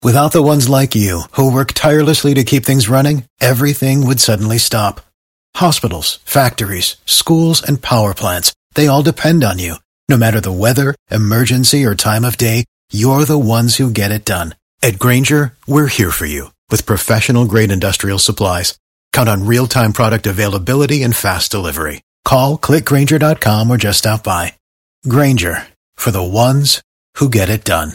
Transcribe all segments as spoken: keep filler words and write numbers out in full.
Without the ones like you, who work tirelessly to keep things running, everything would suddenly stop. Hospitals, factories, schools, and power plants, they all depend on you. No matter the weather, emergency, or time of day, you're the ones who get it done. At Grainger, we're here for you with professional-grade industrial supplies. Count on real-time product availability and fast delivery. Call, click Grainger dot com, or just stop by. Grainger, for the ones who get it done.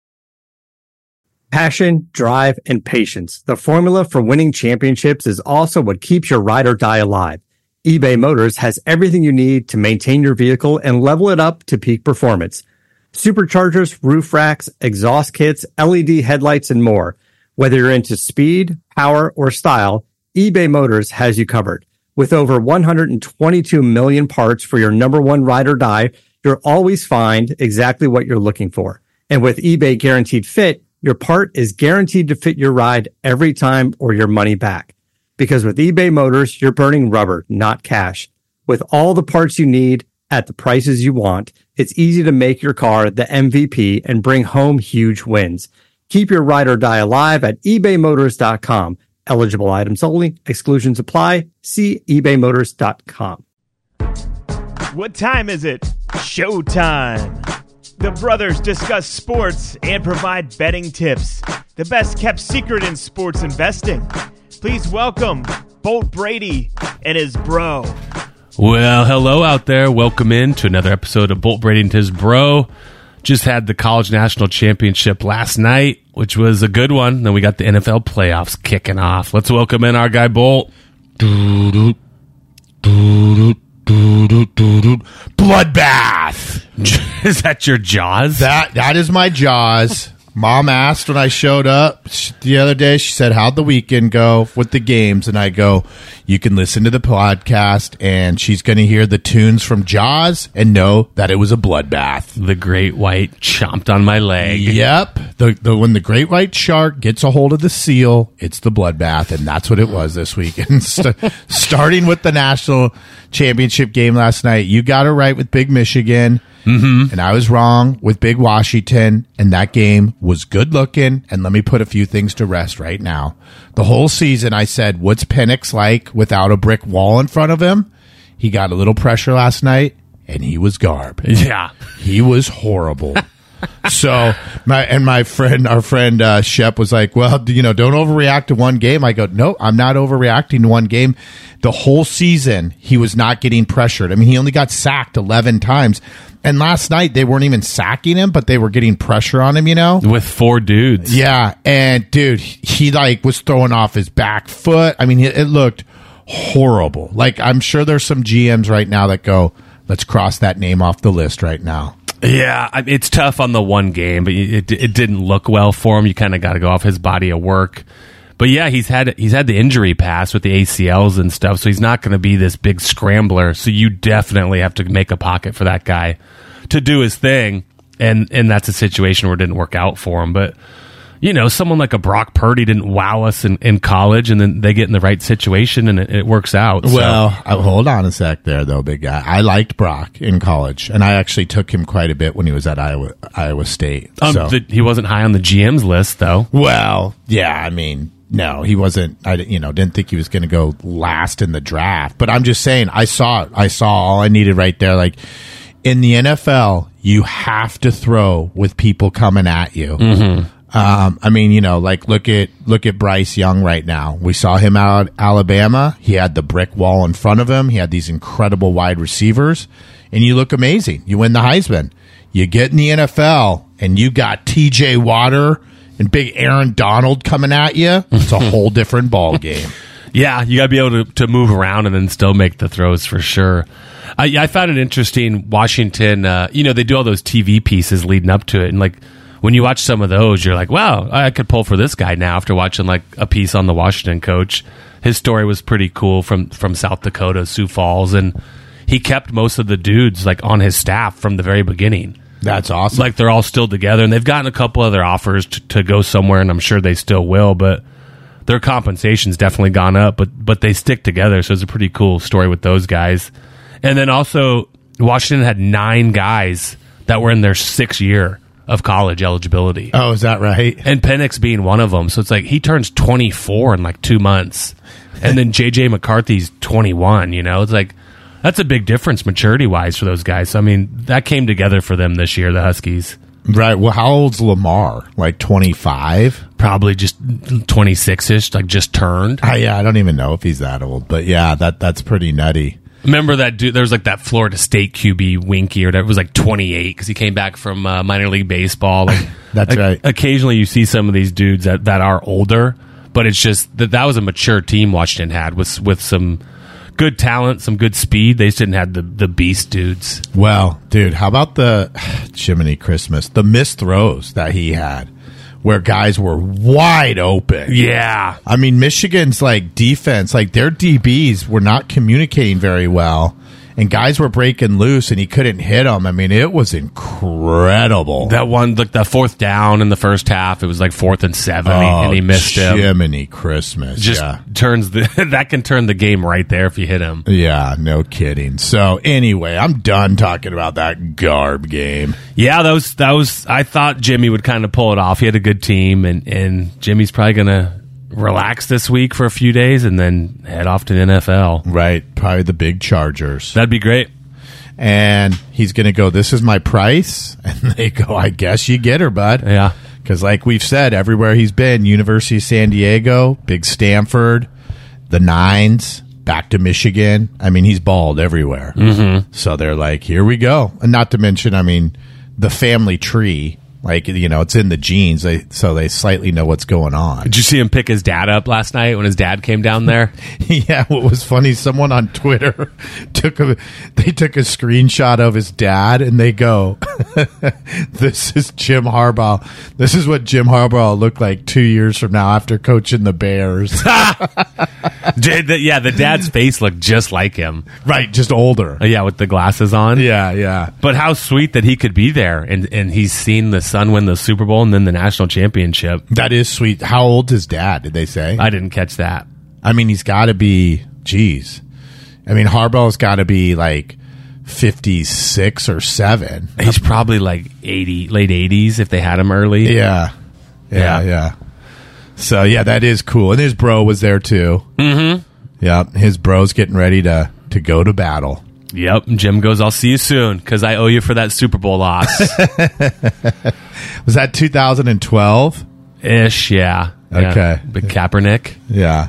Passion, drive, and patience. The formula for winning championships is also what keeps your ride or die alive. eBay Motors has everything you need to maintain your vehicle and level it up to peak performance. Superchargers, roof racks, exhaust kits, L E D headlights, and more. Whether you're into speed, power, or style, eBay Motors has you covered. With over one hundred twenty-two million parts for your number one ride or die, you'll always find exactly what you're looking for. And with eBay Guaranteed Fit, your part is guaranteed to fit your ride every time or your money back. Because with eBay Motors, you're burning rubber, not cash. With all the parts you need at the prices you want, it's easy to make your car the M V P and bring home huge wins. Keep your ride or die alive at ebay motors dot com. Eligible items only. Exclusions apply. See ebay motors dot com. What time is it? Showtime. The brothers discuss sports and provide betting tips. The best kept secret in sports investing. Please welcome Bolt Brady and his bro. Well, hello out there. Welcome in to another episode of Bolt Brady and his bro. Just had the College National Championship last night, which was a good one. Then we got the N F L playoffs kicking off. Let's welcome in our guy Bolt. Bloodbath. Is that your Jaws? That that is my Jaws. Mom asked when I showed up the other day, she said, how'd the weekend go with the games? And I go, you can listen to the podcast, and she's going to hear the tunes from Jaws and know that it was a bloodbath. The great white chomped on my leg. Yep. The, the When the great white shark gets a hold of the seal, it's the bloodbath, and that's what it was this weekend. St- starting with the national championship game last night, you got it right with Big Michigan. Mm-hmm. And I was wrong with Big Washington, and that game was good looking. And let me put a few things to rest right now. The whole season, I said, what's Penix like without a brick wall in front of him? He got a little pressure last night, and he was garb. Yeah. He was horrible. So, my and my friend, our friend uh, Shep was like, well, you know, don't overreact to one game. I go, no, I'm not overreacting to one game. The whole season, he was not getting pressured. I mean, he only got sacked eleven times. And last night, they weren't even sacking him, but they were getting pressure on him, you know? With four dudes. Yeah. And, dude, he, like, was throwing off his back foot. I mean, it, it looked horrible. Like, I'm sure there's some G Ms right now that go, let's cross that name off the list right now. Yeah, I- it's tough on the one game, but it, it didn't look well for him. You kind of got to go off his body of work. But yeah, he's had he's had the injury pass with the A C Ls and stuff, so he's not going to be this big scrambler. So you definitely have to make a pocket for that guy to do his thing, and and that's a situation where it didn't work out for him. But you know, someone like a Brock Purdy didn't wow us in, in college, and then they get in the right situation and it, it works out. So. Well, uh, hold on a sec there, though, big guy. I liked Brock in college, and I actually took him quite a bit when he was at Iowa Iowa State. Um, so. the, he wasn't high on the G M's list, though. Well, yeah, I mean, no, he wasn't. I you know didn't think he was going to go last in the draft. But I'm just saying, I saw it. I saw all I needed right there. Like in the N F L, you have to throw with people coming at you. Mm-hmm. Um, I mean, you know, like look at look at Bryce Young right now. We saw him out at Alabama. He had the brick wall in front of him. He had these incredible wide receivers, and you look amazing. You win the Heisman. You get in the N F L, and you got T J Water and big Aaron Donald coming at you. It's a whole different ball game. Yeah, you got to be able to, to move around and then still make the throws for sure. I, I found it interesting. Washington, uh, you know, they do all those T V pieces leading up to it, and like. When you watch some of those, you're like, wow, I could pull for this guy now after watching like a piece on the Washington coach. His story was pretty cool from, from South Dakota, Sioux Falls, and he kept most of the dudes like on his staff from the very beginning. That's awesome. Like they're all still together, and they've gotten a couple other offers to, to go somewhere, and I'm sure they still will, but their compensation's definitely gone up, but but they stick together, so it's a pretty cool story with those guys. And then also, Washington had nine guys that were in their sixth year of college eligibility. Oh, is that right? And Penix being one of them. So it's like he turns twenty-four in like two months. And then J J McCarthy's twenty-one, you know? It's like, that's a big difference maturity-wise for those guys. So, I mean, that came together for them this year, the Huskies. Right. Well, how old's Lamar? Like twenty-five? Probably just twenty-six-ish, like just turned. Uh, yeah, I don't even know if he's that old. But, yeah, that that's pretty nutty. Remember that dude? There was like that Florida State Q B, Winky, or whatever. It was like twenty-eight because he came back from uh, minor league baseball. Like, That's o- right. Occasionally, you see some of these dudes that, that are older, but it's just that that was a mature team Washington had with with some good talent, some good speed. They just didn't have the the beast dudes. Well, dude, how about the Jiminy Christmas? The missed throws that he had, where guys were wide open. Yeah, I mean, Michigan's like defense, like their D Bs were not communicating very well, and guys were breaking loose, and he couldn't hit them. I mean, it was incredible. that one, like the fourth down in the first half, it was like fourth and seven, oh, and he missed him. Jiminy Christmas, Just yeah. turns the that can turn the game right there if you hit him. Yeah, no kidding. So anyway, I'm done talking about that garb game. Yeah, that was that was. I thought Jimmy would kind of pull it off. He had a good team, and and Jimmy's probably gonna relax this week for a few days and then head off to the N F L. Right, probably the big Chargers. That'd be great. And he's going to go, this is my price. And they go, I guess you get her, bud. Yeah. Because like we've said, everywhere he's been, University of San Diego, big Stanford, the Nines, back to Michigan. I mean, he's balled everywhere. Mm-hmm. So they're like, here we go. And not to mention, I mean, the family tree. Like, you know, it's in the genes, they, so they slightly know what's going on. Did you see him pick his dad up last night when his dad came down there? Yeah, what was funny, someone on Twitter took a they took a screenshot of his dad and they go, this is Jim Harbaugh. This is what Jim Harbaugh looked like two years from now after coaching the Bears. Yeah, the dad's face looked just like him. Right, just older. Yeah, with the glasses on. Yeah, yeah. But how sweet that he could be there and, and he's seen the son win the Super Bowl and then the national championship. That is sweet. How old is dad, did they say? I didn't catch that. I mean, he's got to be, geez. I mean, Harbaugh's got to be like fifty-six or seven. He's probably like eighty, late eighties if they had him early. Yeah. Yeah, Yeah. yeah. So, yeah, that is cool. And his bro was there, too. Mm-hmm. Yeah, his bro's getting ready to, to go to battle. Yep. Jim goes, I'll see you soon because I owe you for that Super Bowl loss. Was that two thousand twelve? Ish, yeah. Yeah. Okay. Big Kaepernick. Yeah.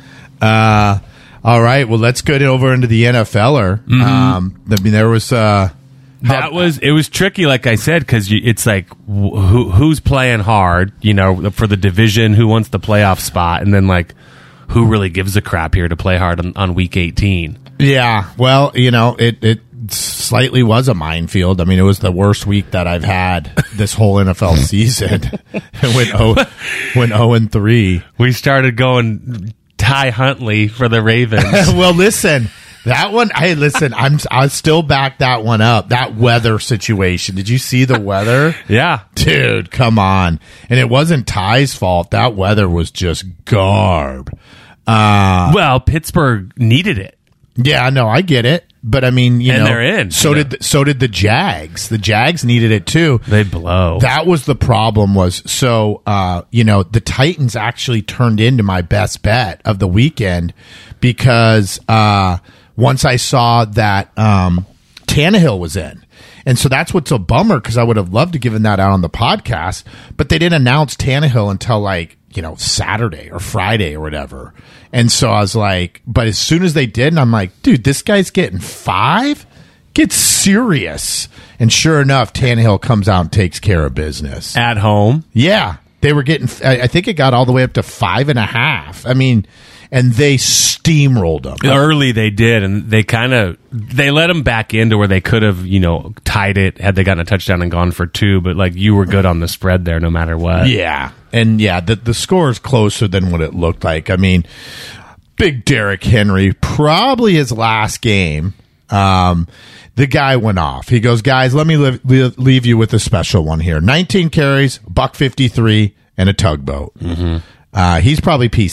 Uh, all right. Well, let's get over into the N F L er. Mm-hmm. Um, I mean, there was... Uh, That was it was tricky, like I said, because it's like wh- who who's playing hard, you know, for the division, who wants the playoff spot, and then like who really gives a crap here to play hard on, on week eighteen. Yeah. Well, you know, it, it slightly was a minefield. I mean, it was the worst week that I've had this whole N F L season. It went oh, went oh and three. We started going Ty Huntley for the Ravens. Well, listen. That one, hey, listen, I'm I still back that one up. That weather situation. Did you see the weather? Yeah, Dude, come on. And it wasn't Ty's fault. That weather was just garb. Uh, well, Pittsburgh needed it. yeah, no, I get it. But I mean, you And know, they're in, so you know. did so did the Jags. The Jags needed it too. They blow. That was the problem was, so, uh, you know, the Titans actually turned into my best bet of the weekend because, uh, once I saw that, um, Tannehill was in. And so that's what's a bummer because I would have loved to given that out on the podcast, but they didn't announce Tannehill until like, you know, Saturday or Friday or whatever. And so I was like, but as soon as they did, and I'm like, dude, this guy's getting five? Get serious. And sure enough, Tannehill comes out and takes care of business. At home. Yeah. They were getting, I I think it got all the way up to five and a half. I mean, and they steamrolled them. Early they did, and they kind of they let them back into where they could have, you know, tied it had they gotten a touchdown and gone for two. But like you were good on the spread there, no matter what. Yeah, and yeah, the the score is closer than what it looked like. I mean, big Derrick Henry, probably his last game. Um, the guy went off. He goes, guys, let me leave, leave, leave you with a special one here. nineteen carries, buck fifty-three, and a tugboat. Mm-hmm. Uh, he's probably peace out.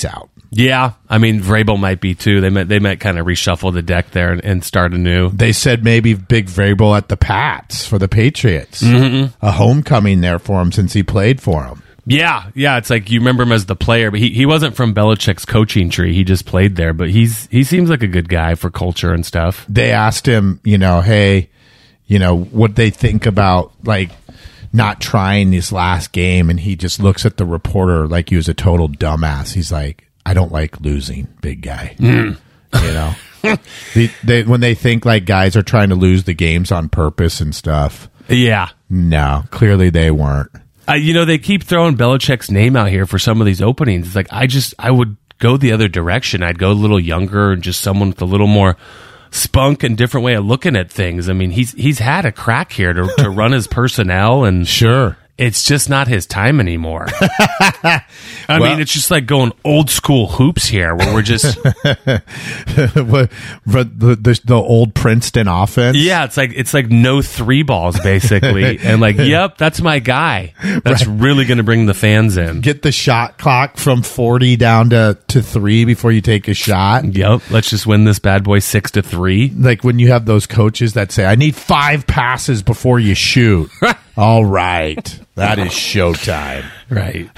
Yeah, I mean Vrabel might be too. They might they might kind of reshuffle the deck there and, and start anew. They said maybe Big Vrabel at the Pats for the Patriots. Mm-hmm. A homecoming there for him since he played for him. Yeah, yeah. It's like you remember him as the player, but he, he wasn't from Belichick's coaching tree. He just played there. But he's he seems like a good guy for culture and stuff. They asked him, you know, hey, you know, what they think about like not trying this last game, and he just looks at the reporter like he was a total dumbass. He's like, I don't like losing, big guy. Mm. You know, they, they, when they think like guys are trying to lose the games on purpose and stuff. Yeah. No, clearly they weren't. Uh, you know, they keep throwing Belichick's name out here for some of these openings. It's like, I just, I would go the other direction. I'd go a little younger and just someone with a little more spunk and different way of looking at things. I mean, he's he's had a crack here to, to run his personnel, and sure, it's just not his time anymore. I well, mean, it's just like going old school hoops here, where we're just the, the, the old Princeton offense. Yeah, it's like it's like no three balls basically, and like, yep, that's my guy. That's right. Really going to bring the fans in. Get the shot clock from forty down to to three before you take a shot. Yep, let's just win this bad boy six to three. Like when you have those coaches that say, "I need five passes before you shoot." All right. That is showtime. Right.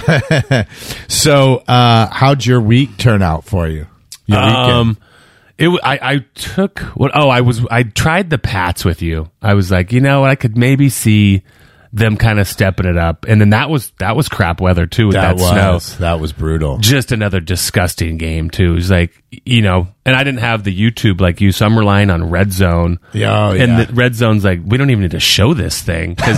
So, uh, how'd your week turn out for you? Your um, it, I, I took what? Oh, I was, I tried the Pats with you. I was like, you know, I could maybe see them kind of stepping it up. And then that was, that was crap weather too with that, that was, snow. That was brutal. Just another disgusting game too. It was like, you know, and I didn't have the YouTube like you, so I'm relying on Red Zone. Yeah, oh, yeah. And the Red Zone's like, we don't even need to show this thing because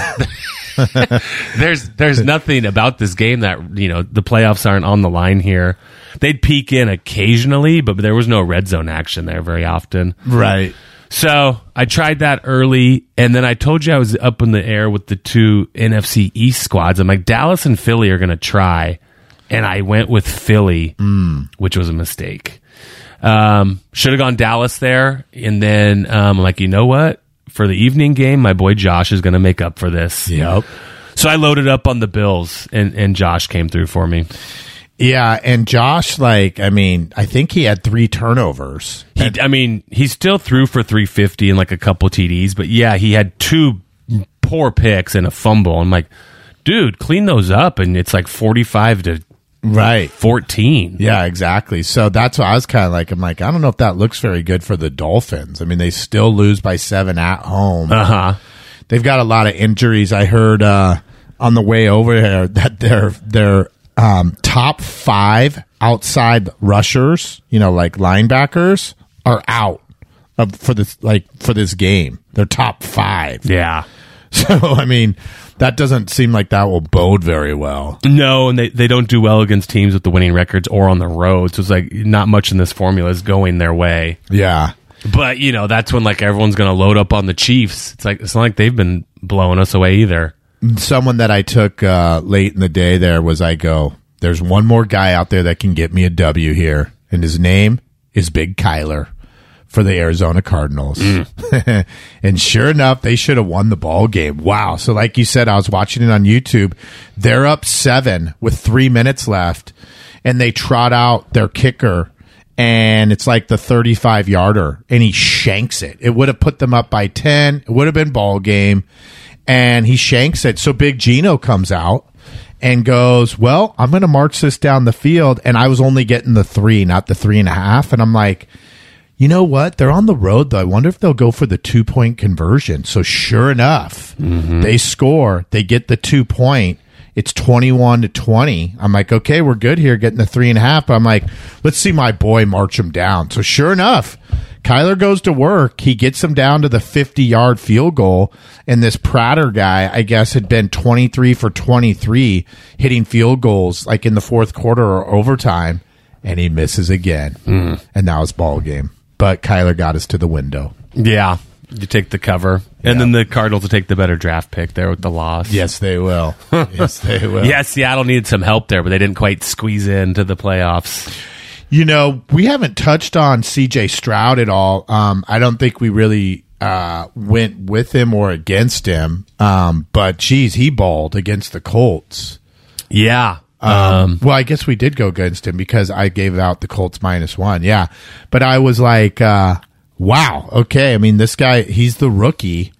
there's there's nothing about this game that, you know, the playoffs aren't on the line here. They'd peek in occasionally, but there was no Red Zone action there very often. Right. So I tried that early, and then I told you I was up in the air with the two N F C East squads. I'm like, Dallas and Philly are going to try, and I went with Philly, mm. which was a mistake. Um, should have gone Dallas there, and then um, like, you know what? For the evening game, my boy Josh is going to make up for this. Yep. So I loaded up on the Bills, and, and Josh came through for me. Yeah, and Josh, like, I mean, I think he had three turnovers. He, I mean, he still threw for three fifty and like a couple T Ds, but yeah, he had two poor picks and a fumble. I'm like, dude, clean those up, and it's like forty-five to right fourteen. Yeah, exactly. So that's what I was kind of like. I'm like, I don't know if that looks very good for the Dolphins. I mean, they still lose by seven at home. Uh huh. They've got a lot of injuries. I heard uh, on the way over here that they're they're. Um, top five outside rushers, you know, like linebackers, are out of, for this like for this game. They're top five. Yeah. So I mean, that doesn't seem like that will bode very well. No, and they, they don't do well against teams with the winning records or on the road. So it's like not much in this formula is going their way. Yeah. But you know, that's when like everyone's going to load up on the Chiefs. It's like it's not like they've been blowing us away either. Someone that I took uh, late in the day there was, I go, there's one more guy out there that can get me a W here, and his name is Big Kyler for the Arizona Cardinals. Mm. And sure enough, they should have won the ball game. Wow. So like you said, I was watching it on YouTube. They're up seven with three minutes left, and they trot out their kicker, and it's like the thirty-five yarder, and he shanks it. It would have put them up by ten. It would have been ball game. And he shanks it. So Big Gino comes out and goes, well, I'm going to march this down the field. And I was only getting the three, not the three and a half. And I'm like, you know what? They're on the road, though. I wonder if they'll go for the two-point conversion. So sure enough, mm-hmm. they score. They get the two-point. It's twenty-one to twenty. I'm like, okay, we're good here, getting the three and a half. But I'm like, let's see my boy march him down. So sure enough, Kyler goes to work. He gets him down to the fifty-yard field goal, and this Prater guy, I guess, had been twenty-three for twenty-three, hitting field goals like in the fourth quarter or overtime, and he misses again. Mm. And now it's ball game. But Kyler got us to the window. Yeah, you take the cover, and yeah. then the Cardinals will take the better draft pick there with the loss. Yes, they will. Yes, they will. Yeah, Seattle needed some help there, but they didn't quite squeeze into the playoffs. You know, we haven't touched on C J Stroud at all. Um, I don't think we really uh, went with him or against him. Um, but, geez, he balled against the Colts. Yeah. Um, well, I guess we did go against him because I gave out the Colts minus one. Yeah. But I was like, uh, wow. Okay. I mean, this guy, he's the rookie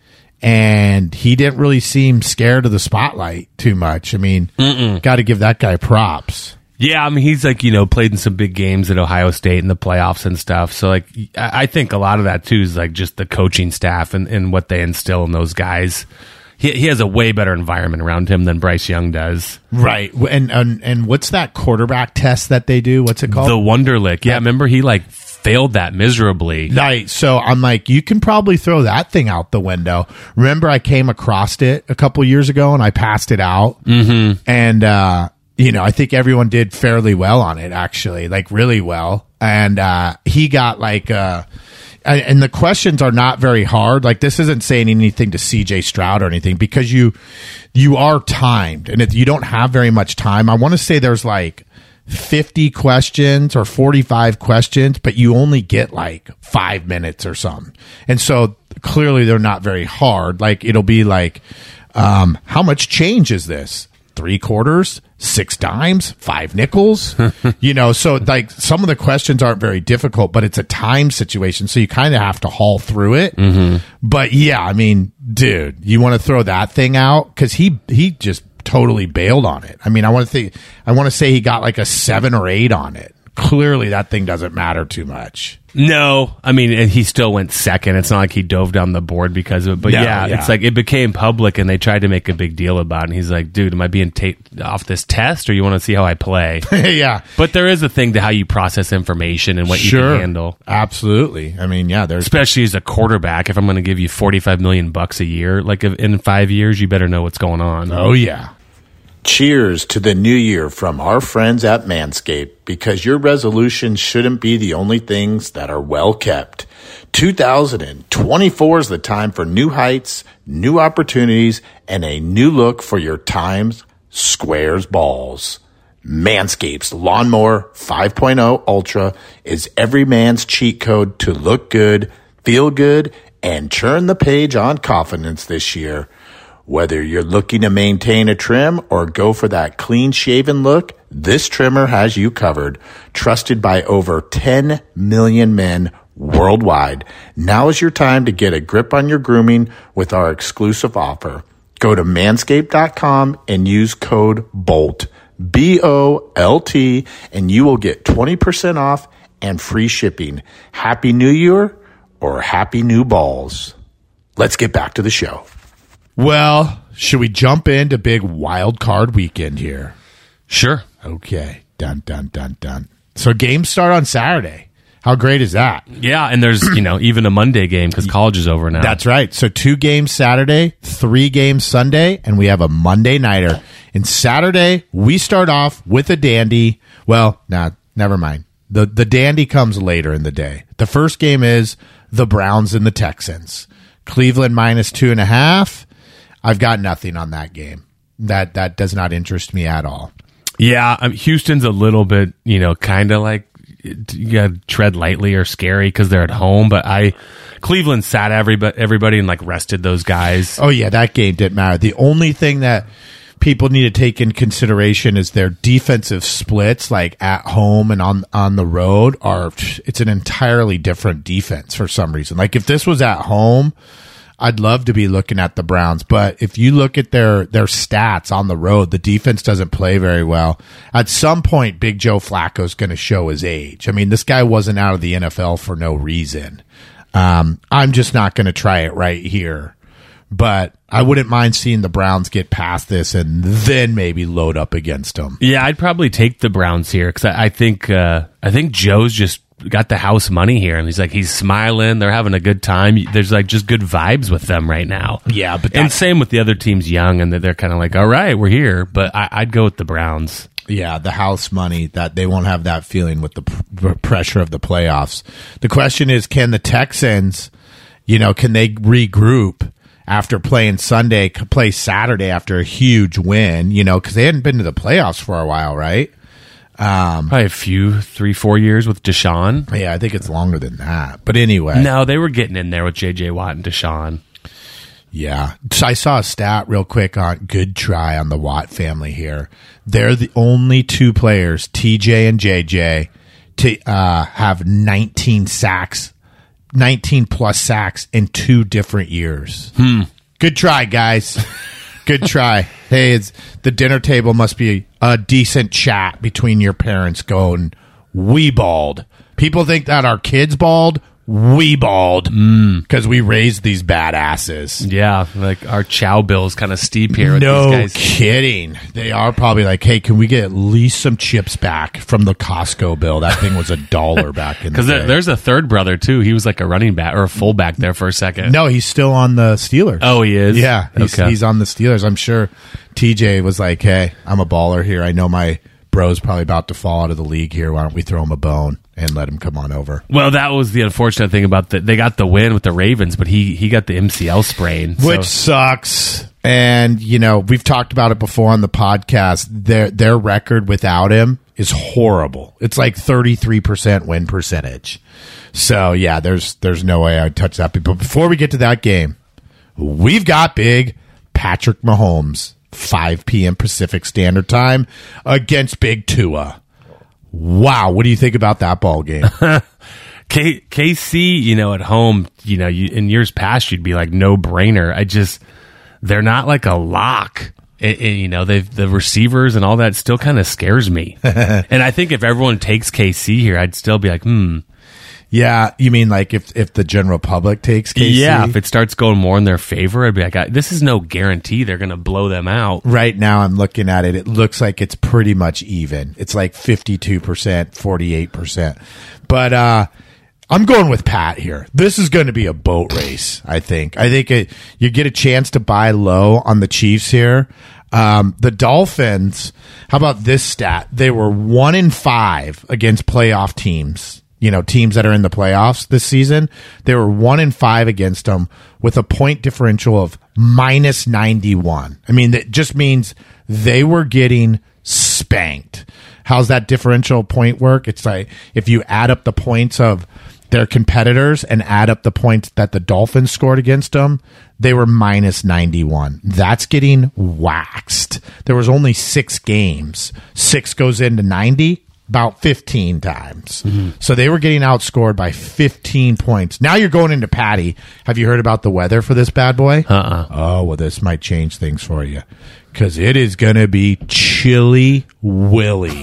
and he didn't really seem scared of the spotlight too much. I mean, got to give that guy props. Yeah. I mean, he's like, you know, played in some big games at Ohio State in the playoffs and stuff. So like, I think a lot of that too is like just the coaching staff and, and what they instill in those guys. He, he has a way better environment around him than Bryce Young does. Right. And, and and what's that quarterback test that they do? What's it called? The Wonderlic. Yeah, remember he like failed that miserably. Right. So I'm like, you can probably throw that thing out the window. Remember I came across it a couple years ago and I passed it out. Mm-hmm. And, uh, you know, I think everyone did fairly well on it, actually, like really well. And uh, he got like... Uh, and the questions are not very hard. Like this isn't saying anything to C J Stroud or anything because you you are timed and if you don't have very much time. I want to say there's like fifty questions or forty-five questions, but you only get like five minutes or something. And so clearly they're not very hard. Like it'll be like, um, how much change is this? Three quarters, six dimes, five nickels, you know, so like some of the questions aren't very difficult, but it's a time situation. So you kind of have to haul through it. Mm-hmm. But yeah, I mean, dude, you want to throw that thing out? Cause he, he just totally bailed on it. I mean, I want to think, I want to say he got like a seven or eight on it. Clearly that thing doesn't matter too much. No, I mean, and he still went second. It's not like he dove down the board because of it. But No, yeah, yeah. it's like it became public and they tried to make a big deal about it. And he's like, dude, am I being taped off this test or you want to see how I play? Yeah. But there is a thing to how you process information and what you Sure. can handle. Absolutely. I mean, yeah, there's Especially as a quarterback, if I'm going to give you forty-five million bucks a year, like if in five years, you better know what's going on. Oh, yeah. Cheers to the new year from our friends at Manscaped, because your resolutions shouldn't be the only things that are well kept. two thousand twenty-four is the time for new heights, new opportunities, and a new look for your times, squares, balls. Manscaped's Lawnmower five point oh Ultra is every man's cheat code to look good, feel good, and turn the page on confidence this year. Whether you're looking to maintain a trim or go for that clean-shaven look, this trimmer has you covered. Trusted by over ten million men worldwide. Now is your time to get a grip on your grooming with our exclusive offer. Go to manscaped dot com and use code BOLT, B O L T, and you will get twenty percent off and free shipping. Happy New Year or Happy New Balls. Let's get back to the show. Well, should we jump into big wild card weekend here? Sure. Okay. Dun, dun, dun, dun. So games start on Saturday. How great is that? Yeah, and there's, you know, even a Monday game because college is over now. That's right. So two games Saturday, three games Sunday, and we have a Monday nighter. And Saturday, we start off with a dandy. Well, nah, never mind. The, the dandy comes later in the day. The first game is the Browns and the Texans. Cleveland minus two and a half. I've got nothing on that game. That that does not interest me at all. Yeah, um, Houston's a little bit, you know, kind of like you got to tread lightly or scary because they're at home. But I, Cleveland sat everybody, everybody and like rested those guys. Oh yeah, that game didn't matter. The only thing that people need to take in consideration is their defensive splits, like at home and on on the road. Are it's an entirely different defense for some reason. Like if this was at home, I'd love to be looking at the Browns, but if you look at their their stats on the road, the defense doesn't play very well. At some point, Big Joe Flacco's going to show his age. I mean, this guy wasn't out of the N F L for no reason. Um, I'm just not going to try it right here, but I wouldn't mind seeing the Browns get past this and then maybe load up against them. Yeah, I'd probably take the Browns here because I, I think uh, I think Joe's just got the house money here, and he's like he's smiling. They're having a good time. There's like just good vibes with them right now. Yeah, but and same with the other teams, young, and they're, they're kind of like, all right, we're here. But I, I'd go with the Browns. Yeah, the house money, that they won't have that feeling with the pr- pressure of the playoffs. The question is, can the Texans, you know, can they regroup after playing Sunday, play Saturday after a huge win? You know, because they hadn't been to the playoffs for a while, right? Um, Probably a few, three, four years with Deshaun. Yeah, I think it's longer than that. But anyway. No, they were getting in there with J J Watt and Deshaun. Yeah. So I saw a stat real quick on good try on the Watt family here. They're the only two players, T J and J J, to uh, have nineteen sacks, nineteen plus sacks in two different years. Hmm. Good try, guys. Good try. Hey, it's, the dinner table must be a decent chat between your parents going, we bald. People think that our kids bald. We bald because mm. we raised these badasses. Yeah, like our chow bill is kind of steep here. With no these guys. Kidding. They are probably like, hey, can we get at least some chips back from the Costco bill? That thing was a dollar back in the day. Because there's a third brother, too. He was like a running back or a fullback there for a second. No, he's still on the Steelers. Oh, he is? Yeah, he's, okay. he's on the Steelers. I'm sure T J was like, hey, I'm a baller here. I know my bro's probably about to fall out of the league here. Why don't we throw him a bone and let him come on over? Well, that was the unfortunate thing about the they got the win with the Ravens, but he he got the M C L sprain, which so. sucks. And you know, we've talked about it before on the podcast. Their their record without him is horrible. It's like thirty-three percent win percentage. So yeah, there's there's no way I'd touch that. But before we get to that game, we've got big Patrick Mahomes. five p.m. Pacific Standard Time against Big Tua. Wow, what do you think about that ball game? K- KC, you know, at home, you know, you, in years past, you'd be like no brainer. I just, they're not like a lock. It, it, you know, they've the receivers and all that still kind of scares me. And I think if everyone takes K C here, I'd still be like, hmm. Yeah, you mean like if, if the general public takes K C? Yeah, if it starts going more in their favor, I'd be like, I, this is no guarantee they're going to blow them out. Right now, I'm looking at it. It looks like it's pretty much even. It's like fifty-two percent, forty-eight percent. But uh, I'm going with Pat here. This is going to be a boat race, I think. I think it, you get a chance to buy low on the Chiefs here. Um, the Dolphins, how about this stat? They were one in five against playoff teams. You know, teams that are in the playoffs this season, they were one in five against them with a point differential of minus ninety-one. I mean, that just means they were getting spanked. How's that differential point work? It's like if you add up the points of their competitors and add up the points that the Dolphins scored against them, they were minus ninety-one. That's getting waxed. There was only six games. Six goes into ninety. About fifteen times. Mm-hmm. So they were getting outscored by fifteen points. Now you're going into Patty. Have you heard about the weather for this bad boy? Uh-uh. Oh, well, this might change things for you. Because it is going to be chilly willy.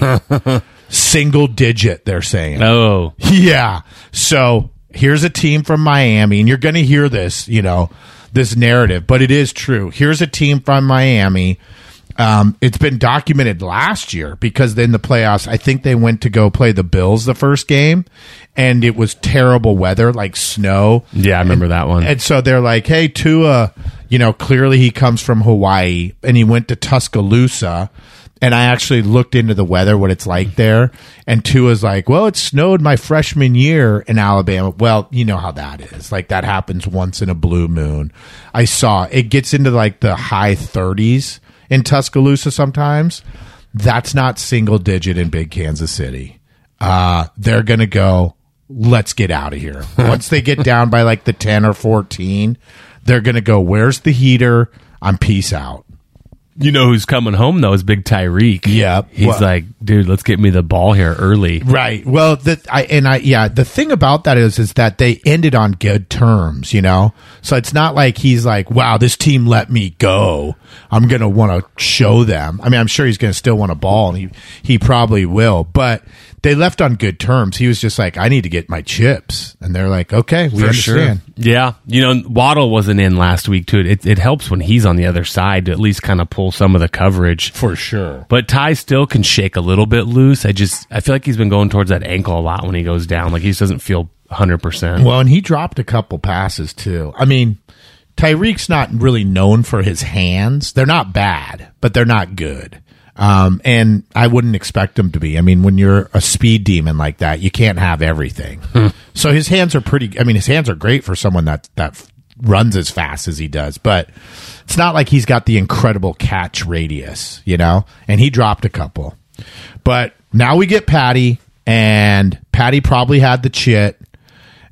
Single digit, they're saying. Oh. Yeah. So here's a team from Miami, and you're going to hear this, you know, this narrative, but it is true. Here's a team from Miami. Um, it's been documented last year because in the playoffs, I think they went to go play the Bills the first game, and it was terrible weather, like snow. Yeah, I remember and, that one. And so they're like, hey, Tua, you know, clearly he comes from Hawaii, and he went to Tuscaloosa. And I actually looked into the weather, what it's like there. And Tua's like, well, it snowed my freshman year in Alabama. Well, you know how that is. Like, that happens once in a blue moon. I saw it gets into like the high thirties in Tuscaloosa sometimes. That's not single digit in big Kansas City. Uh, they're going to go, let's get out of here. Once they get down by like the ten or fourteen, they're going to go, where's the heater? I'm peace out. You know who's coming home, though, is Big Tyreek. Yeah. He's well, like, dude, let's get me the ball here early. Right. Well, the, I, and I, yeah, the thing about that is, is that they ended on good terms, you know? So it's not like he's like, wow, this team let me go. I'm going to want to show them. I mean, I'm sure he's going to still want a ball, and he, he probably will, but they left on good terms. He was just like, I need to get my chips. And they're like, okay, we For understand. Sure. Yeah. You know, Waddle wasn't in last week, too. It, it helps when he's on the other side to at least kind of pull some of the coverage. For sure. But Ty still can shake a little bit loose. I just, I feel like he's been going towards that ankle a lot when he goes down. Like, he just doesn't feel one hundred percent. Well, and he dropped a couple passes, too. I mean, Tyreek's not really known for his hands. They're not bad, but they're not good. Um, and I wouldn't expect him to be. I mean, when you're a speed demon like that, you can't have everything. Hmm. So his hands are pretty, I mean, his hands are great for someone that, that runs as fast as he does, but it's not like he's got the incredible catch radius, you know, and he dropped a couple. But now we get Patty, and Patty probably had the chit,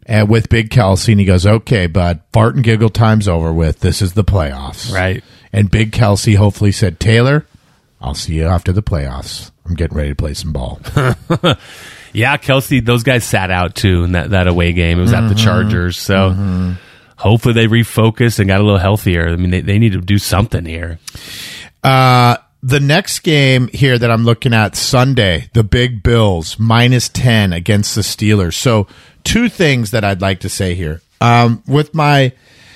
and with Big Kelsey, and he goes, okay, bud, fart and giggle time's over with. This is the playoffs. Right. And Big Kelsey hopefully said, Taylor, I'll see you after the playoffs. I'm getting ready to play some ball. Yeah, Kelsey, those guys sat out too in that, that away game. It was mm-hmm. at the Chargers. So mm-hmm. hopefully they refocused and got a little healthier. I mean, they, they need to do something here. Uh, the next game here that I'm looking at, Sunday, the Big Bills, minus ten against the Steelers. So two things that I'd like to say here. Um, with my...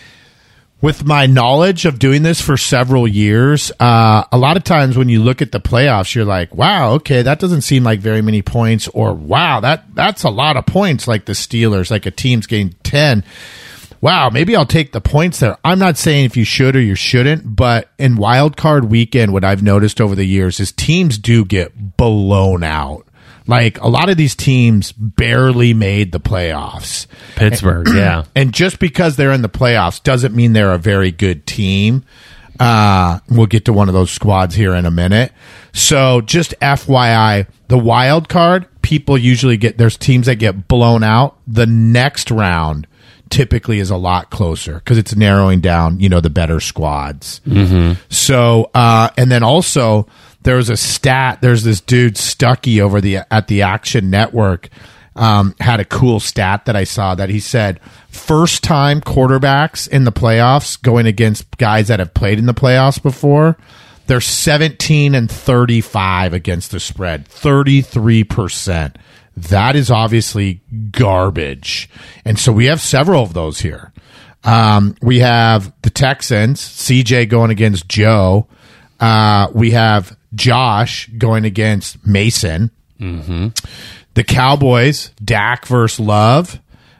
With my knowledge of doing this for several years, uh, a lot of times when you look at the playoffs, you're like, wow, okay, that doesn't seem like very many points, or wow, that that's a lot of points, like the Steelers, like a team's getting ten. Wow, maybe I'll take the points there. I'm not saying if you should or you shouldn't, but in wild card weekend, what I've noticed over the years is teams do get blown out. Like, a lot of these teams barely made the playoffs. Pittsburgh, and, yeah. And just because they're in the playoffs doesn't mean they're a very good team. Uh, we'll get to one of those squads here in a minute. So, just F Y I, the wild card, people usually get, there's teams that get blown out. The next round typically is a lot closer because it's narrowing down, you know, the better squads. Mm-hmm. So, uh, and then also... There was a stat. There's this dude Stuckey over the at the Action Network um, had a cool stat that I saw that he said first time quarterbacks in the playoffs going against guys that have played in the playoffs before, they're seventeen and thirty-five against the spread, thirty-three percent. That is obviously garbage, and so we have several of those here. Um, we have the Texans, C J going against Joe. Uh, we have Josh going against Mason. Mm-hmm. The Cowboys, Dak versus Love.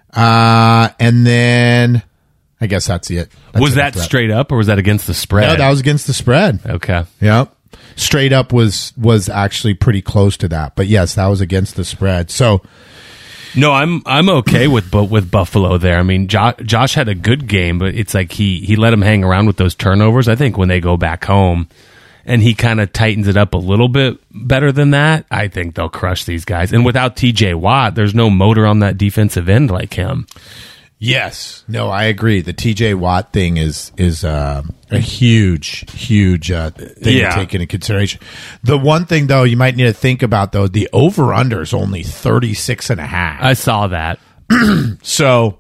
Uh, and then I guess that's it. That's was it that straight up or was that against the spread? No, that was against the spread. Okay. Yep. Straight up was was actually pretty close to that. But yes, that was against the spread. So no, I'm I'm okay with with Buffalo there. I mean, Josh, Josh had a good game, but it's like he he let him hang around with those turnovers. I think when they go back home and he kind of tightens it up a little bit better than that, I think they'll crush these guys. And without T J Watt, there's no motor on that defensive end like him. Yes. No, I agree. The T J Watt thing is is uh, a huge, huge uh, thing Yeah. to take into consideration. The one thing, though, you might need to think about, though, the over-under is only thirty-six and a half. I saw that. So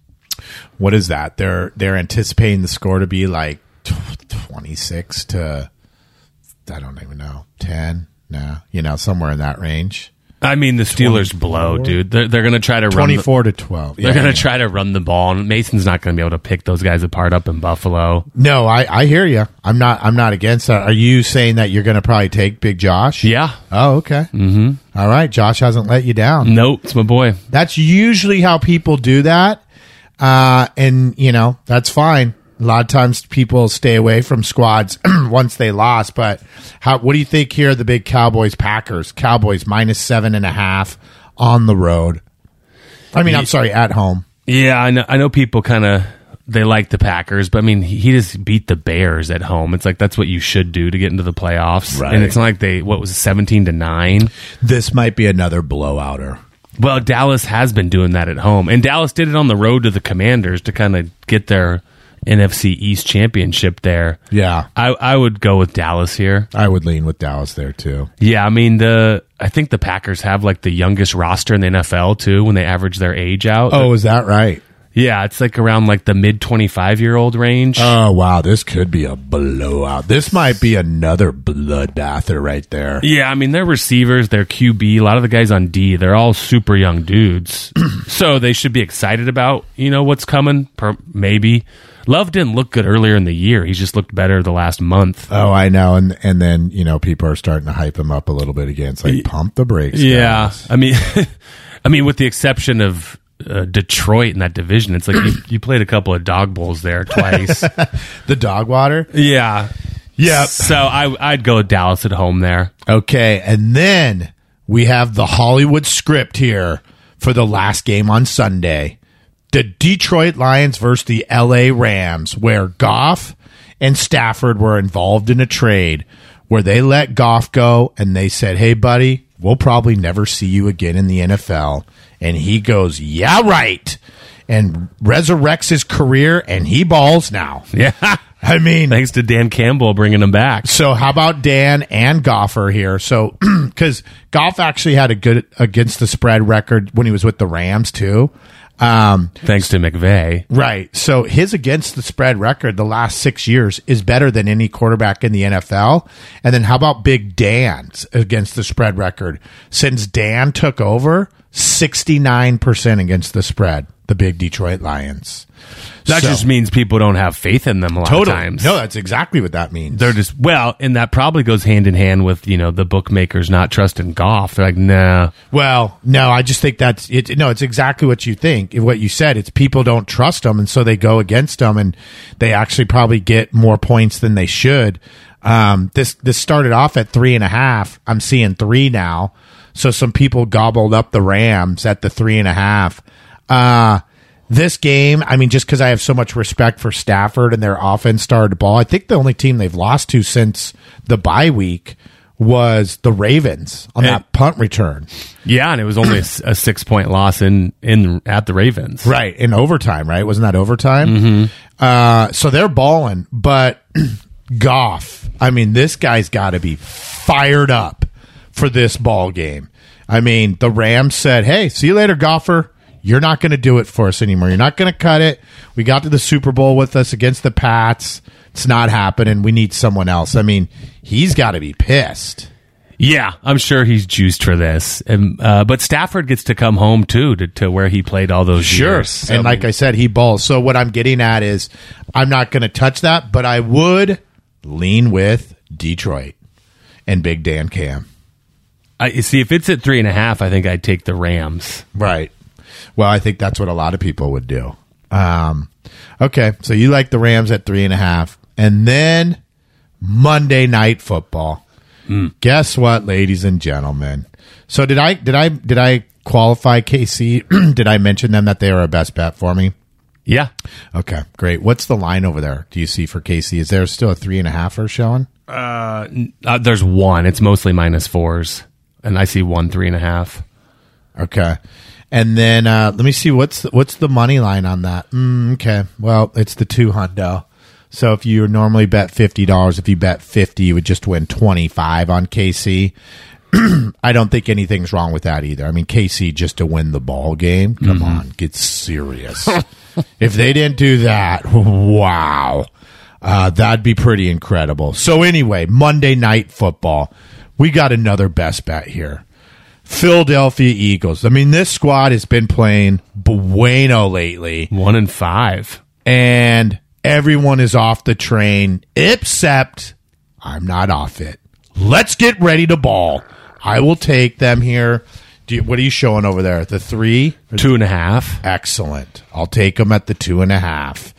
what is that? They're they're anticipating the score to be like twenty-six to, I don't even know, ten? No, you know, somewhere in that range. I mean, the Steelers blow, dude. They're, they're going to try to run twenty-four to twelve. They're Yeah, going to yeah. try to run the ball, and Mason's not going to be able to pick those guys apart up in Buffalo. No, I, I hear you. I'm not I'm not against that. Are you saying that you're going to probably take Big Josh? Yeah. Oh, okay. Mm-hmm. All right. Josh hasn't let you down. Nope, it's my boy. That's usually how people do that. Uh, and, you know, that's fine. A lot of times people stay away from squads once they lost. But how? What do you think here? The big Cowboys Packers. Cowboys minus seven and a half on the road. I mean, I'm sorry, at home. Yeah, I know. I know people kind of they like the Packers, but I mean, he, he just beat the Bears at home. It's like that's what you should do to get into the playoffs. Right. And it's not like they what was it, seventeen to nine. This might be another blowouter. Well, Dallas has been doing that at home, and Dallas did it on the road to the Commanders to kind of get their N F C East championship there. Yeah. I, I would go with Dallas here. I would lean with Dallas there, too. Yeah, I mean, the I think the Packers have like the youngest roster in the N F L, too, when they average their age out. Oh, is that right? Yeah, it's like around like the mid twenty-five-year-old range. Oh, wow. This could be a blowout. This might be another bloodbather right there. Yeah, I mean, their receivers, their Q B, a lot of the guys on D, they're all super young dudes. So they should be excited about, you know, what's coming, per, maybe. Love didn't look good earlier in the year. He's just looked better the last month. Oh, I know. And and then, you know, people are starting to hype him up a little bit again. It's like, pump the brakes. Yeah. Guys. I mean, I mean, with the exception of uh, Detroit in that division, it's like you, you played a couple of dog bowls there twice. The dog water? Yeah. Yep. So I, I'd go with Dallas at home there. Okay. And then we have the Hollywood script here for the last game on Sunday. The Detroit Lions versus the L A Rams, where Goff and Stafford were involved in a trade where they let Goff go and they said, hey, buddy, we'll probably never see you again in the N F L. And he goes, yeah, right. And resurrects his career, and he balls now. Yeah. I mean, thanks to Dan Campbell bringing him back. So how about Dan and Goffler here? So because Goff actually had a good against the spread record when he was with the Rams too. Um, thanks to McVay. Right. So his against the spread record the last six years is better than any quarterback in the N F L. And then how about Big Dan's against the spread record? Since Dan took over, sixty-nine percent against the spread, the big Detroit Lions. That So- just means people don't have faith in them a lot Totally. of times. No, that's exactly what that means. They're just, well, and that probably goes hand in hand with, you know, the bookmakers not trusting Goff. They're like, nah. Well, no, I just think that's it. No, it's exactly what you think. What you said. It's people don't trust them, and so they go against them, and they actually probably get more points than they should. Um, this this started off at three and a half. I'm seeing three now. So some people gobbled up the Rams at the three and a half. Uh, this game, I mean, just because I have so much respect for Stafford and their offense started the ball, I think the only team they've lost to since the bye week was the Ravens on And- that punt return. Yeah, and it was only a, s- a six-point loss in, in at the Ravens. Right, in overtime, right? Wasn't that overtime? Mm-hmm. Uh, so they're balling, but Goff, I mean, this guy's got to be fired up for this ball game. I mean, the Rams said, hey, see you later, Goffer. You're not going to do it for us anymore. You're not going to cut it. We got to the Super Bowl with us against the Pats. It's not happening. We need someone else. I mean, he's got to be pissed. Yeah, I'm sure he's juiced for this. And, uh, but Stafford gets to come home, too, to, to where he played all those years. So, And like I said, he balls. So what I'm getting at is I'm not going to touch that, but I would lean with Detroit and Big Dan Cam. I see, if it's at three and a half, I think I'd take the Rams. Right. Well, I think that's what a lot of people would do. Um, okay, so you like the Rams at three and a half. And then Monday Night Football. Mm. Guess what, ladies and gentlemen? So did I did I did I qualify K C? Did I mention them that they are a best bet for me? Yeah. Okay, great. What's the line over there? Do you see for K C? Is there still a three and a halfer showing? Uh, uh, there's one. It's mostly minus fours. And I see one, three and a half. Okay. And then uh, let me see what's the, what's the money line on that. Mm, okay, well it's the two hundo. So if you normally bet fifty dollars, if you bet fifty, you would just win twenty five on K C. I don't think anything's wrong with that either. I mean, K C just to win the ball game. Come Mm-hmm. on, get serious. If they didn't do that, wow, uh, that'd be pretty incredible. So anyway, Monday Night Football, we got another best bet here. Philadelphia Eagles. I mean, this squad has been playing bueno lately, One and five. and everyone is off the train, except I'm not off it. Let's get ready to ball. I will take them here. Do you, what are you showing over there? The three? Two and a half. Excellent. I'll take them at the two and a half.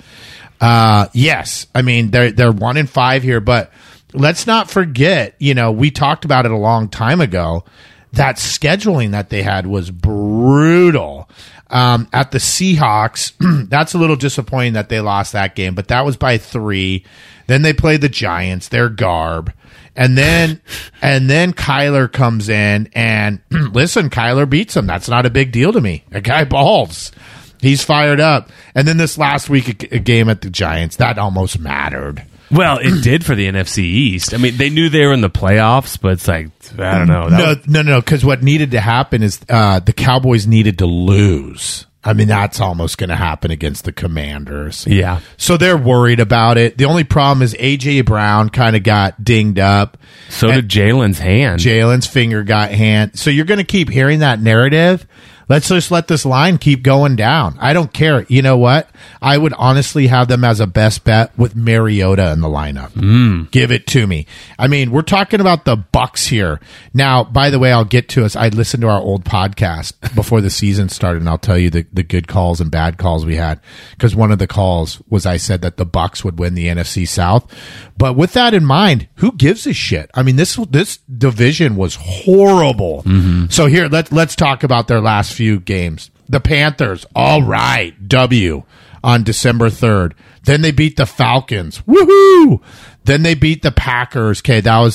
Uh, yes, I mean they're they're one and five here, but let's not forget. You know, we talked about it a long time ago. That scheduling that they had was brutal. Um, at the Seahawks, that's a little disappointing that they lost that game, but that was by three. Then they played the Giants, their garb. And then, and then Kyler comes in and listen, Kyler beats him. That's not a big deal to me. A guy balls. He's fired up. And then this last week, a, a game at the Giants, that almost mattered. Well, it did for the N F C East. I mean, they knew they were in the playoffs, but it's like, I don't know. That No, was- no, no, because what needed to happen is uh, the Cowboys needed to lose. I mean, that's almost going to happen against the Commanders. yeah. So they're worried about it. The only problem is A J. Brown kind of got dinged up. So And did Jalen's hand. Jalen's finger got hand. So you're going to keep hearing that narrative. Let's just let this line keep going down. I don't care. You know what? I would honestly have them as a best bet with Mariota in the lineup. Mm. Give it to me. I mean, we're talking about the Bucks here. Now, by the way, I'll get to us. I listened to our old podcast before the season started, and I'll tell you the, the good calls and bad calls we had. Because one of the calls was I said that the Bucks would win the N F C South. But with that in mind, who gives a shit? I mean, this this division was horrible. Mm-hmm. So here, let, let's talk about their last few games. The Panthers, all right, W on December third. Then they beat the Falcons. Woohoo! Then they beat the Packers. Okay, that was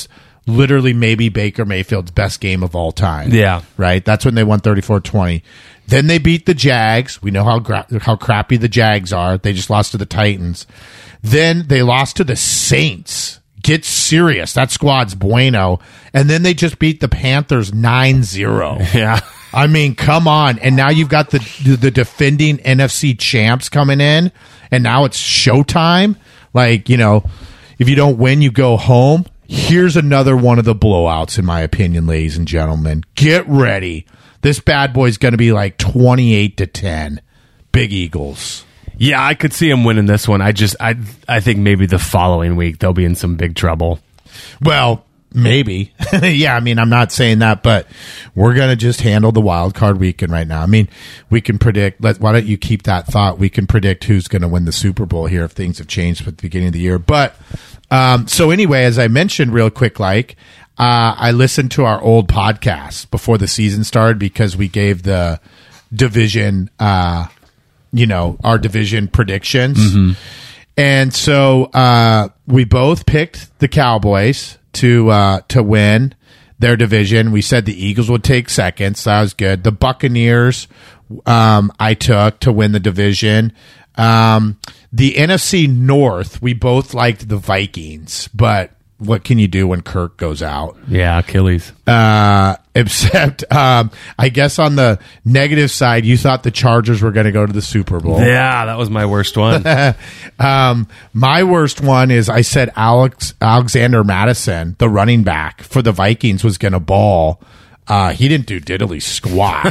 literally maybe Baker Mayfield's best game of all time. Yeah. Right? That's when they won thirty-four twenty. Then they beat the Jags. We know how gra- how crappy the Jags are. They just lost to the Titans. Then they lost to the Saints. Get serious. That squad's bueno. And then they just beat the Panthers nine zero. Yeah. I mean, come on. And now you've got the the defending N F C champs coming in, and now it's showtime. Like, you know, if you don't win, you go home. Here's another one of the blowouts, in my opinion, ladies and gentlemen. Get ready. This bad boy's going to be like twenty-eight to ten. Big Eagles. Yeah, I could see him winning this one. I just, I, I think maybe the following week they'll be in some big trouble. Well, maybe. Yeah, I mean, I'm not saying that, but we're going to just handle the wild card weekend right now. I mean, we can predict. Let, why don't you keep that thought? We can predict who's going to win the Super Bowl here if things have changed at the beginning of the year. But um, so anyway, as I mentioned real quick, like, uh, I listened to our old podcast before the season started because we gave the division, uh, you know, our division predictions. Mm-hmm. And so uh, we both picked the Cowboys to uh, to win their division. We said the Eagles would take second, so that was good. The Buccaneers um, I took to win the division. Um, the N F C North, we both liked the Vikings, but what can you do when Kirk goes out? Yeah, Achilles. Uh, except, um, I guess on the negative side, you thought the Chargers were going to go to the Super Bowl. Yeah, that was my worst one. um, my worst one is I said Alex Alexander Madison, the running back for the Vikings, was going to ball. Uh, he didn't do diddly squat.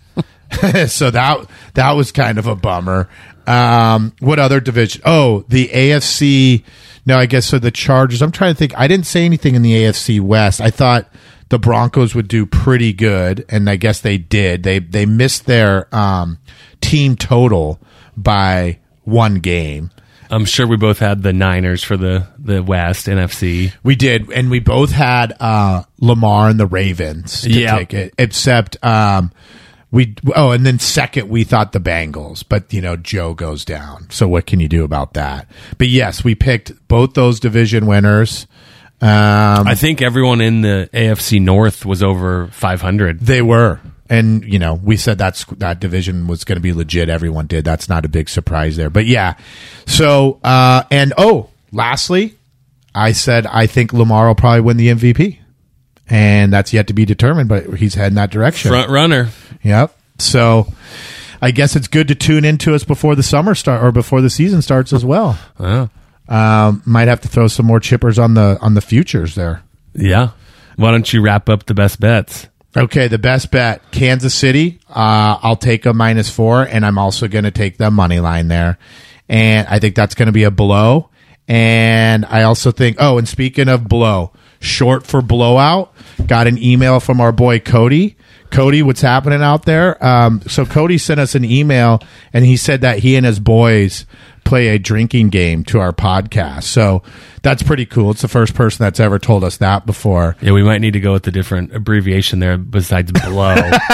So that that was kind of a bummer. Um, what other division? Oh, the A F C. No, I guess so. The Chargers. I'm trying to think. I didn't say anything in the A F C West. I thought the Broncos would do pretty good, and I guess they did. They they missed their um, team total by one game. I'm sure we both had the Niners for the, the West, N F C. We did, and we both had uh, Lamar and the Ravens to Yep. take it, except um, we. Oh, and then second, we thought the Bengals, but, you know, Joe goes down. So what can you do about that? But, yes, we picked both those division winners. Um, I think everyone in the A F C North was over five hundred. They were. And, you know, we said that's, that division was going to be legit. Everyone did. That's not a big surprise there. But, yeah. So, uh, and, oh, lastly, I said I think Lamar will probably win the M V P. And that's yet to be determined, but he's heading that direction. Front runner. Yep. So, I guess it's good to tune into us before the summer start or before the season starts as well. Oh. Um, might have to throw some more chippers on the on the futures there. Yeah. Why don't you wrap up the best bets? Okay, the best bet, Kansas City. Uh, I'll take a minus four, and I'm also going to take the money line there. And I think that's going to be a blow. And I also think, oh, and speaking of blow, short for blowout, got an email from our boy Cody. Cody, what's happening out there? Um, so Cody sent us an email, and he said that he and his boys play a drinking game to our podcast. So that's pretty cool. It's the first person that's ever told us that before. Yeah, we might need to go with a different abbreviation there besides blow.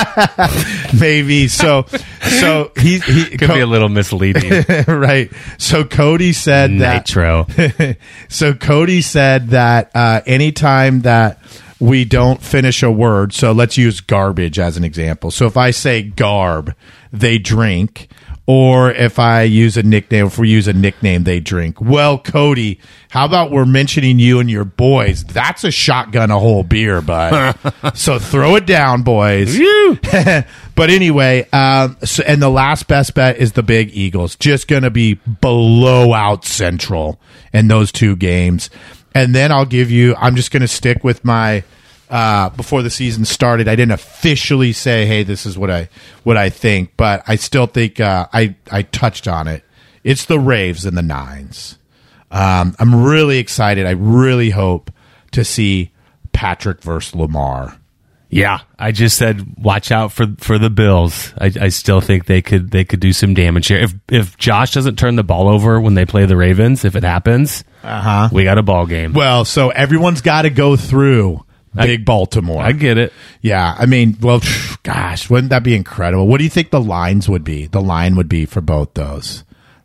Maybe. So so he, he could Co- be a little misleading. Right. So Cody said Nitro. that So Cody said that uh, anytime that we don't finish a word, so let's use garbage as an example. So if I say garb, they drink. Or if I use a nickname, if we use a nickname, they drink. Well, Cody, how about we're mentioning you and your boys? That's a shotgun a whole beer, bud. So throw it down, boys. But anyway, um, so, and the last best bet is the Big Eagles. Just going to be blowout central in those two games. And then I'll give you, I'm just going to stick with my... Uh, before the season started, I didn't officially say, "Hey, this is what I what I think," but I still think uh, I I touched on it. It's the Raves and the Nines. Um, I'm really excited. I really hope to see Patrick versus Lamar. Yeah, I just said watch out for for the Bills. I, I still think they could they could do some damage here. If if Josh doesn't turn the ball over when they play the Ravens, if it happens, uh-huh. we got a ball game. Well, so everyone's got to go through. Big I, Baltimore. I get it. Yeah. I mean, well, gosh, wouldn't that be incredible? What do you think the lines would be? The line would be for both those.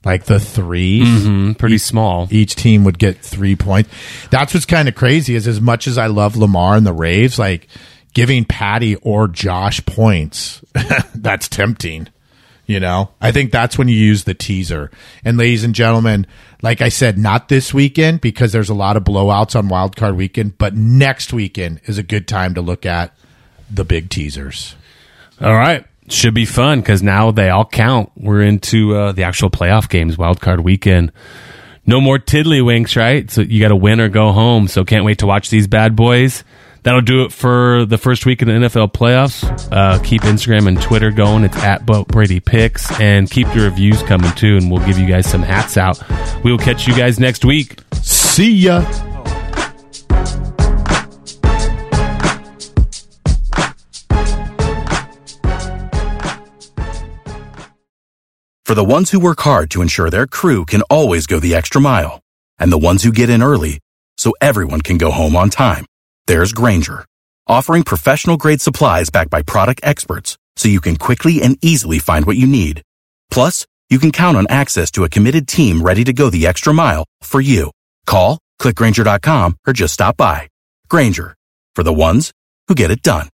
like the threes. Mm-hmm, pretty each, small. Each team would get three points. That's what's kind of crazy is as much as I love Lamar and the Raves, like giving Patty or Josh points, that's tempting. You know, I think that's when you use the teaser. And ladies and gentlemen, like I said, not this weekend because there's a lot of blowouts on Wild Card Weekend, but next weekend is a good time to look at the big teasers. All right. Should be fun because now they all count. We're into uh, the actual playoff games, Wild Card Weekend. No more tiddlywinks, right? So you got to win or go home. So can't wait to watch these bad boys. That'll do it for the first week of the N F L playoffs. Uh, keep Instagram and Twitter going. It's at Brady Picks. And keep your reviews coming, too, and we'll give you guys some hats out. We will catch you guys next week. See ya. For the ones who work hard to ensure their crew can always go the extra mile, and the ones who get in early so everyone can go home on time, there's Grainger, offering professional-grade supplies backed by product experts so you can quickly and easily find what you need. Plus, you can count on access to a committed team ready to go the extra mile for you. Call, click Grainger dot com, or just stop by. Grainger, for the ones who get it done.